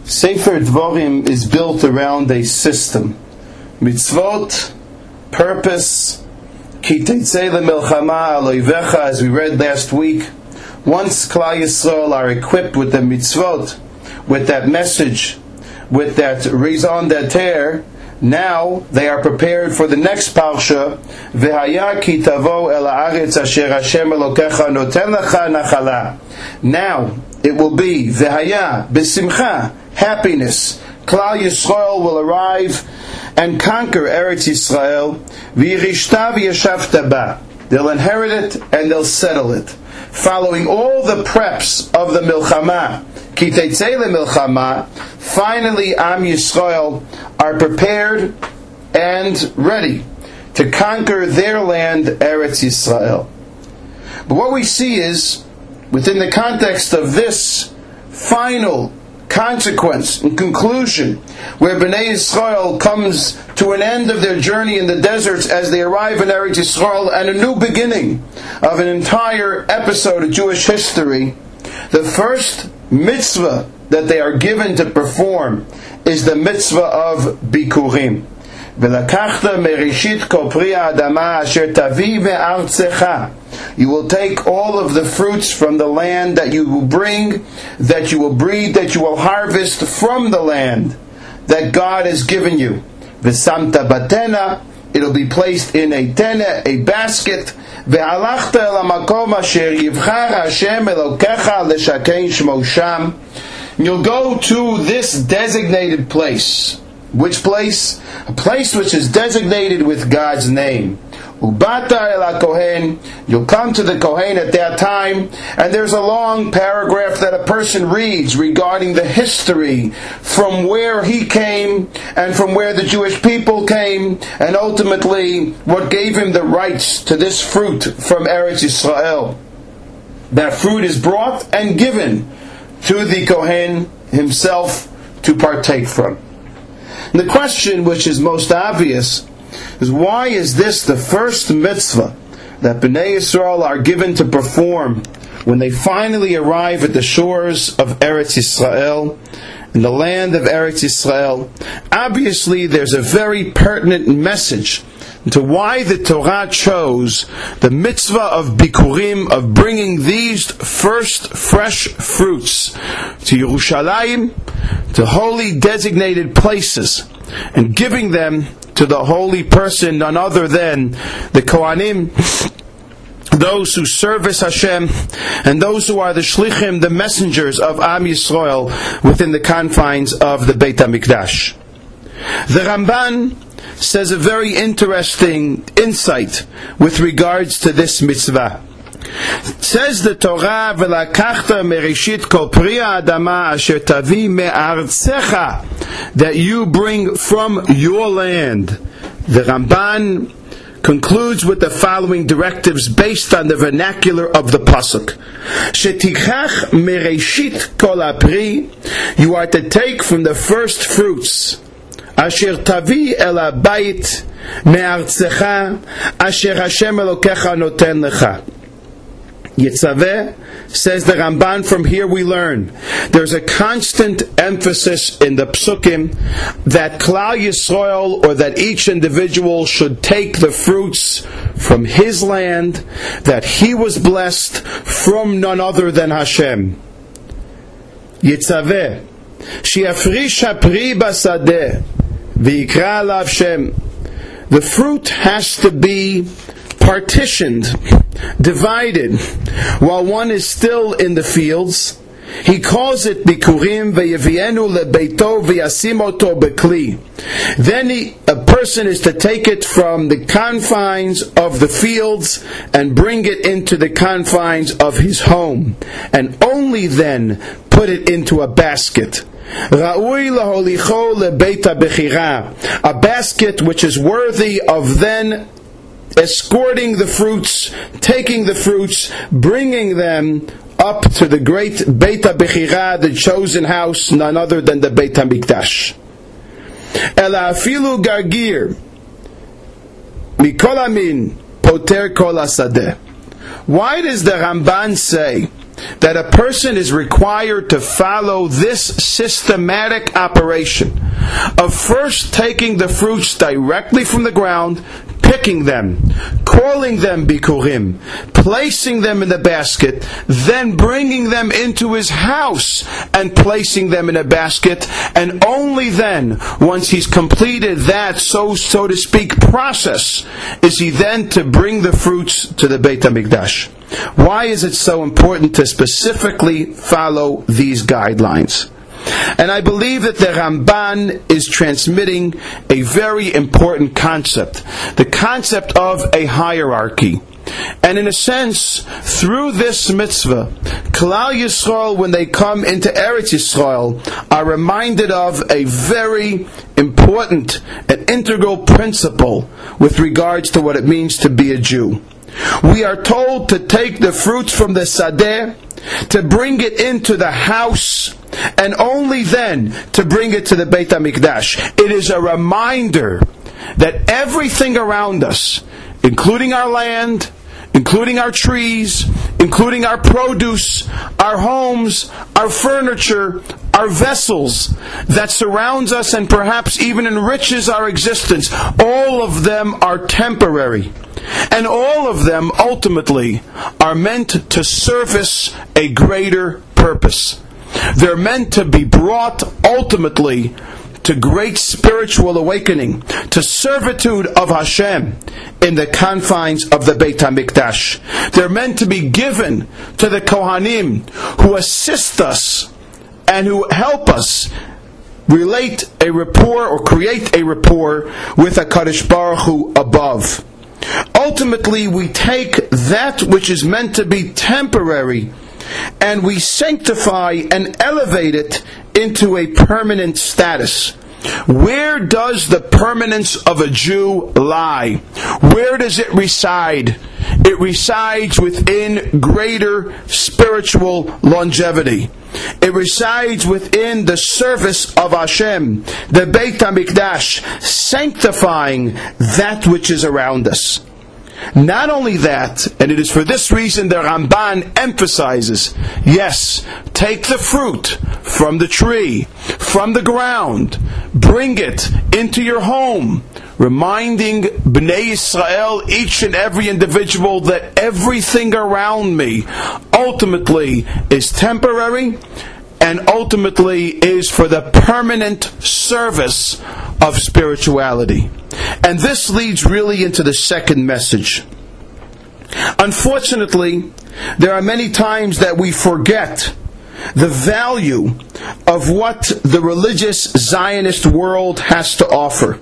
Sefer Dvorim is built around a system. Mitzvot, purpose, ki teitzei lemilchama aloivecha, as we read last week. Once Klal Yisrael are equipped with the mitzvot, with that message, with that raison d'etre, now they are prepared for the next parsha. V'haya ki tavo el haaretz asher Hashem Elokecha noten lecha nachala. Now it will be v'haya b'simcha, happiness. Klal Yisrael will arrive and conquer Eretz Yisrael. V'yirishta v'yashavta ba. They'll inherit it and they'll settle it, following all the preps of the milchama. Ki teitzei lemilchama. Finally, Am Yisrael are prepared and ready to conquer their land, Eretz Yisrael. But what we see is, within the context of this final consequence and conclusion, where Bnei Yisrael comes to an end of their journey in the deserts as they arrive in Eretz Yisrael, and a new beginning of an entire episode of Jewish history, the first mitzvah that they are given to perform is the mitzvah of Bikurim. V'lakachta merishit kol pri ha'adama asher tavi me'artzecha. You will take all of the fruits from the land that you will bring, that you will breed, that you will harvest from the land that God has given you. V'samta batena, it'll be placed in a tena, a basket. Ve'alachta el hamakom asher yivchar Hashem Elokecha l'shakein shmo sham. You'll go to this designated place. Which place? A place which is designated with God's name. Ubata el HaKohen. You'll come to the Kohen at that time, and there's a long paragraph that a person reads regarding the history from where he came and from where the Jewish people came, and ultimately what gave him the rights to this fruit from Eretz Yisrael. That fruit is brought and given to the Kohen himself to partake from. And the question which is most obvious is, why is this the first mitzvah that Bnei Yisrael are given to perform when they finally arrive at the shores of Eretz Yisrael, in the land of Eretz Yisrael? Obviously there's a very pertinent message to why the Torah chose the mitzvah of Bikurim, of bringing these first fresh fruits to Yerushalayim, to holy designated places, and giving them to the holy person, none other than the Kohanim, those who service Hashem, and those who are the shlichim, the messengers of Am Yisrael within the confines of the Beit HaMikdash. The Ramban says a very interesting insight with regards to this mitzvah. Says the Torah, "V'lakachta merishit kol pri ha'adama asher tavi me'artzecha," that you bring from your land. The Ramban concludes with the following directives based on the vernacular of the pasuk: "Shetichach merishit kol ha'pri," you are to take from the first fruits. Asher tavi el habayit me'artzecha asher Hashem Elokecha noten lecha. Yitzaveh, says the Ramban, from here we learn there's a constant emphasis in the psukim that Klal Yisrael, or that each individual, should take the fruits from his land that he was blessed from none other than Hashem. Yitzaveh, shiafrish hapri basadeh v'yikra alav Shem. The fruit has to be partitioned, divided, while one is still in the fields. He calls it Bikurim ve'yevienu lebeito ve'yasim oto bekli. Then a person is to take it from the confines of the fields and bring it into the confines of his home, and only then put it into a basket. Ra'ui laholicho lebeit habechira, a basket which is worthy of then escorting the fruits, taking the fruits, bringing them up to the great Beit HaBechira, the chosen house, none other than the Beit HaMikdash. Ela afilu gargir mikol amin poter kol hasadeh. Why does the Ramban say that a person is required to follow this systematic operation of first taking the fruits directly from the ground, picking them, calling them bikurim, placing them in the basket, then bringing them into his house and placing them in a basket, and only then, once he's completed that, so to speak, process, is he then to bring the fruits to the Beit HaMikdash. Why is it so important to specifically follow these guidelines? And I believe that the Ramban is transmitting a very important concept, the concept of a hierarchy. And in a sense, through this mitzvah, Klal Yisrael, when they come into Eretz Yisrael, are reminded of a very important and integral principle with regards to what it means to be a Jew. We are told to take the fruits from the sadeh, to bring it into the house, and only then to bring it to the Beit HaMikdash. It is a reminder that everything around us, including our land, including our trees, including our produce, our homes, our furniture, our vessels that surrounds us and perhaps even enriches our existence, all of them are temporary. And all of them ultimately are meant to service a greater purpose. They're meant to be brought ultimately to great spiritual awakening, to servitude of Hashem in the confines of the Beit HaMikdash. They're meant to be given to the Kohanim who assist us and who help us relate a rapport or create a rapport with HaKadosh Baruch Hu above. Ultimately, we take that which is meant to be temporary and we sanctify and elevate it into a permanent status. Where does the permanence of a Jew lie? Where does it reside? It resides within greater spiritual longevity. It resides within the service of Hashem, the Beit HaMikdash, sanctifying that which is around us. Not only that, and it is for this reason the Ramban emphasizes, yes, take the fruit from the tree, from the ground, bring it into your home, reminding Bnei Yisrael, each and every individual, that everything around me ultimately is temporary and ultimately is for the permanent service of spirituality. And this leads really into the second message. Unfortunately, there are many times that we forget the value of what the religious Zionist world has to offer.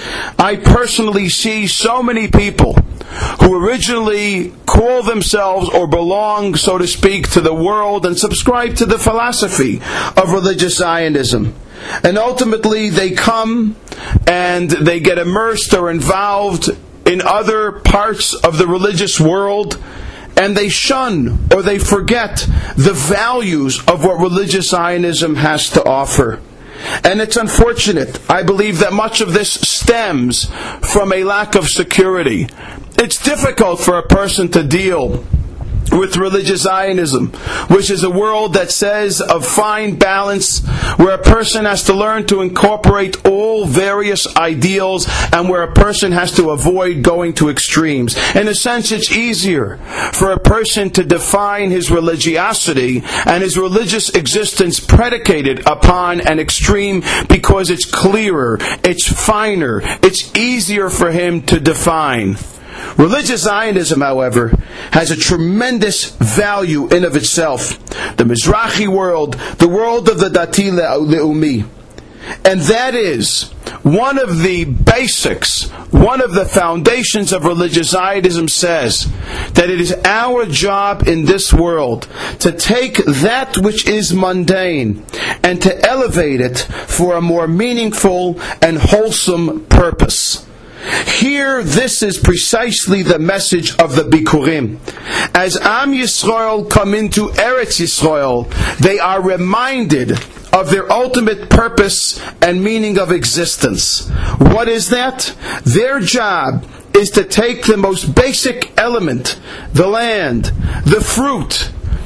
I personally see so many people who originally call themselves or belong, so to speak, to the world and subscribe to the philosophy of religious Zionism. And ultimately they come and they get immersed or involved in other parts of the religious world, and they shun or they forget the values of what religious Zionism has to offer. And it's unfortunate. I believe that much of this stems from a lack of security. It's difficult for a person to deal with religious Zionism, which is a world that says of fine balance, where a person has to learn to incorporate all various ideals and where a person has to avoid going to extremes. In a sense, it's easier for a person to define his religiosity and his religious existence predicated upon an extreme because it's clearer, it's finer, it's easier for him to define. Religious Zionism, however, has a tremendous value in of itself. The Mizrahi world, the world of the Dati Le'umi. And that is one of the basics, one of the foundations of religious Zionism says that it is our job in this world to take that which is mundane and to elevate it for a more meaningful and wholesome purpose. Here, this is precisely the message of the Bikurim. As Am Yisrael come into Eretz Yisrael, they are reminded of their ultimate purpose and meaning of existence. What is that? Their job is to take the most basic element, the land, the fruit,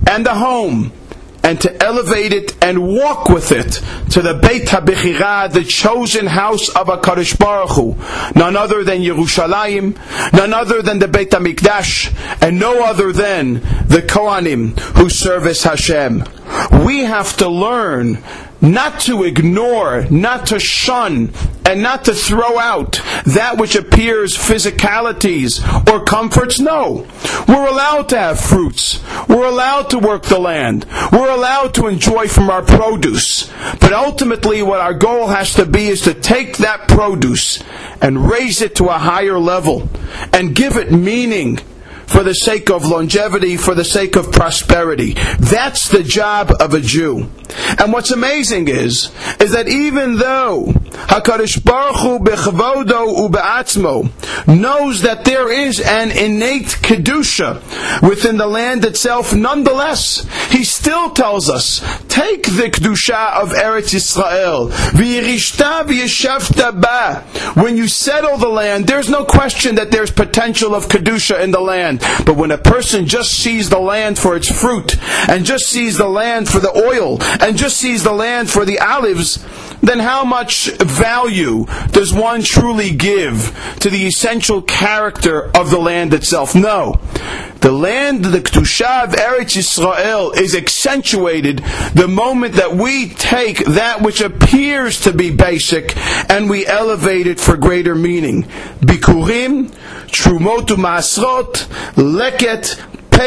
and the home, and to elevate it and walk with it to the Beit HaBechira, the chosen house of HaKadosh Baruch Hu, none other than Yerushalayim, none other than the Beit HaMikdash, and no other than the Kohanim who service Hashem. We have to learn not to ignore, not to shun, and not to throw out that which appears physicalities or comforts. No. We're allowed to have fruits. We're allowed to work the land. We're allowed to enjoy from our produce. But ultimately what our goal has to be is to take that produce and raise it to a higher level and give it meaning, for the sake of longevity, for the sake of prosperity. That's the job of a Jew. And what's amazing is that even though HaKadosh Baruch Hu bechavodo ubeatzmo knows that there is an innate kedusha within the land itself, nonetheless, He still tells us, take the kedusha of Eretz Yisrael, v'yirishta v'yeshavta ba. When you settle the land, there's no question that there's potential of kedusha in the land. But when a person just sees the land for its fruit, and just sees the land for the oil, and just sees the land for the olives, then how much value does one truly give to the essential character of the land itself? No. The land, the Kedusha of Eretz Yisrael, is accentuated the moment that we take that which appears to be basic and we elevate it for greater meaning. Bikurim, Trumot u'Maasrot, Leket,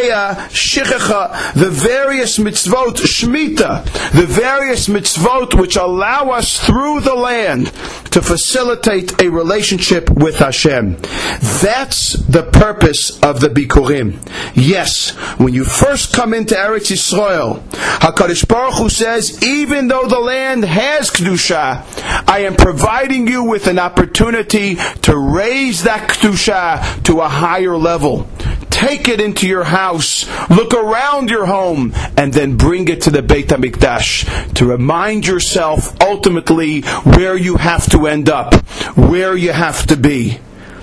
Shichecha, the various mitzvot, Shemitah, the various mitzvot which allow us through the land to facilitate a relationship with Hashem. That's the purpose of the Bikurim. Yes, when you first come into Eretz Yisrael, HaKadosh Baruch Hu says, even though the land has Kedusha, I am providing you with an opportunity to raise that Kedusha to a higher level. Take it into your house, look around your home, and then bring it to the Beit HaMikdash to remind yourself ultimately where you have to end up, where you have to be.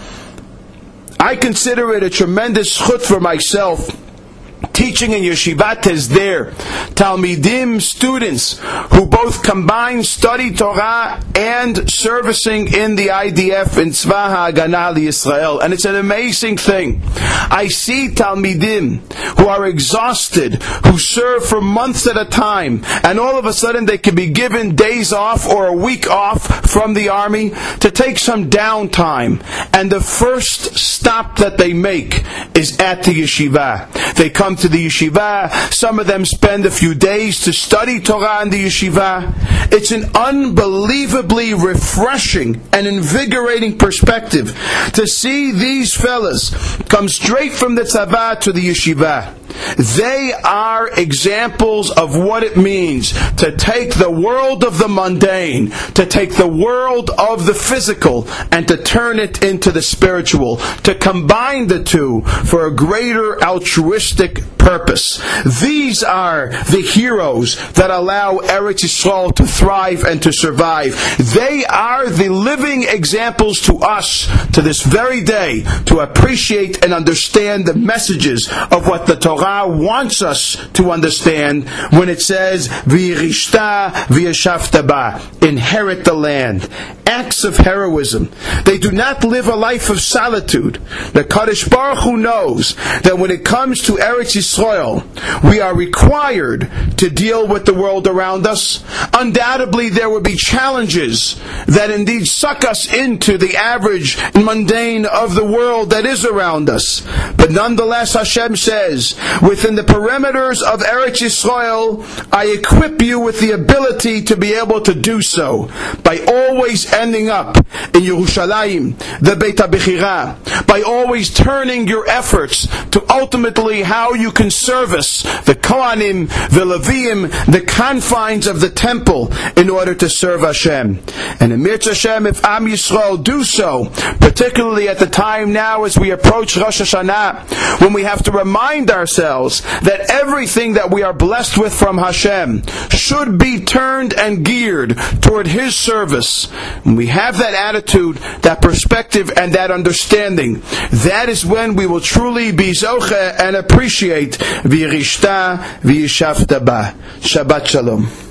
I consider it a tremendous chut for myself, teaching in Yeshivat Hesder, Talmidim, students who both combine study Torah and servicing in the IDF in Tzva HaHagana L'Yisrael. And it's an amazing thing. I see Talmidim who are exhausted, who serve for months at a time, and all of a sudden they can be given days off or a week off from the army to take some downtime. And the first stop that they make is at the yeshiva. They come to the yeshiva. Some of them spend a few days to study Torah in the yeshiva. It's an unbelievably refreshing and invigorating perspective to see these fellas come straight from the tzava to the yeshiva. They are examples of what it means to take the world of the mundane, to take the world of the physical, and to turn it into the spiritual, to combine the two for a greater altruistic purpose. These are the heroes that allow Eretz Yisrael to thrive and to survive. They are the living examples to us to this very day to appreciate and understand the messages of what the Torah wants us to understand when it says V'yirishta v'yeshavta ba, inherit the land. Acts of heroism. They do not live a life of solitude. The Kadosh Baruch Hu knows that when it comes to Eretz Yisrael, we are required to deal with the world around us. Undoubtedly, there will be challenges that indeed suck us into the average mundane of the world that is around us. But nonetheless, Hashem says, within the perimeters of Eretz Yisrael, I equip you with the ability to be able to do so by always ending up in Yerushalayim, the Beit HaBechira, by always turning your efforts to ultimately how you can service the Kohanim, the Leviim, the confines of the temple in order to serve Hashem. And in Mirz Hashem, if Am Yisrael do so, particularly at the time now as we approach Rosh Hashanah, when we have to remind ourselves ourselves that everything that we are blessed with from Hashem should be turned and geared toward His service, when we have that attitude, that perspective, and that understanding, that is when we will truly be zoche and appreciate v'yirishta v'yishavta ba. Shabbat Shalom.